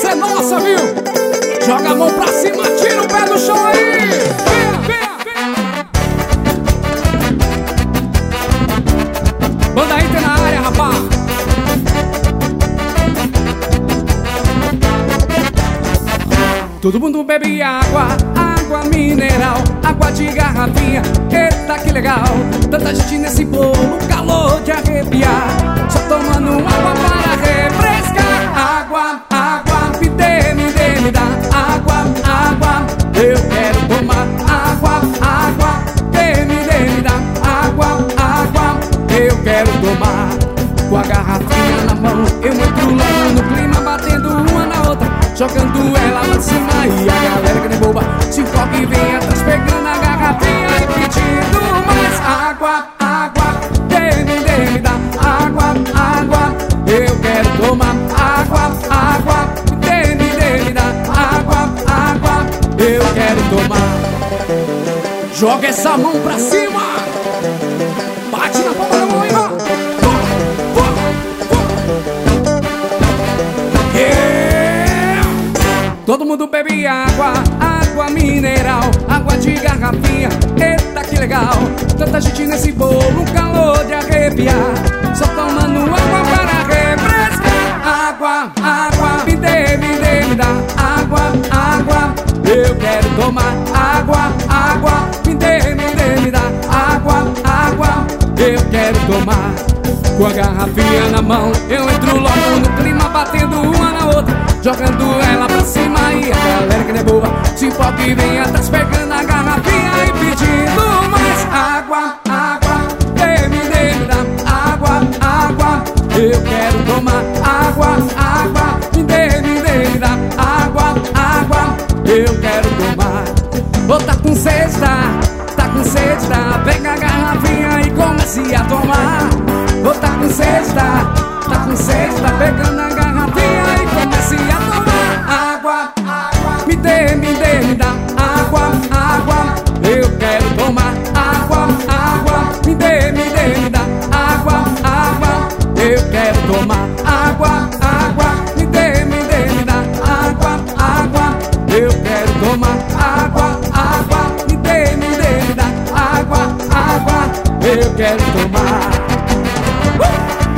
é nossa, viu? Joga a mão pra cima, tira o pé do chão aí. Venha. Banda Inter na área, rapaz. Todo mundo bebe água, água mineral, água de garrafinha, eita que legal. Tanta gente nesse bolo, calor de arrepiar, só tomando água para refrescar. Água, me dê, me dá. Água, eu quero tomar. Água, me dá. Água, eu quero tomar. Com a garrafinha na mão, eu entro logo no clima, batendo uma na outra, jogando ela pra cima. E a galera que nem boba se enfoca e vem atrás, pegando a garrafinha e pedindo mais. Água, me dá. Água, eu quero tomar. Água, me dá. Água, eu quero tomar. Joga essa mão pra cima, bate na palma da mão e vai. Todo mundo bebe água, água mineral, água de garrafinha, eita que legal. Tanta gente nesse bolo, calor de arrepiar, só tomando água para refrescar. Água, me dê, me dá. Água, eu quero tomar. Água, me dê, me dá. Água, eu quero tomar. Com a garrafinha na mão, eu entro logo no clima, batendo uma na outra, jogando ela pra cima. E a galera que nem boba se empolga e vem atrás, pegando a garrafinha e pedindo mais. Água, me dê, me dá. Água, eu quero tomar. Água, me dê, me dá. Água, eu quero tomar. Ô, tá com sede, tá? Pega a garrafinha e comece a tomar. Ô, tá com sede, tá? Pegando a garrafinha e comece a tomar. Água, me dê, me dá. Água, eu quero tomar. Água, me dê, me dá. Água, eu quero tomar. Água, me dê, me dá. Água, eu quero tomar. Água, me dê, me dá. Água, eu quero tomar.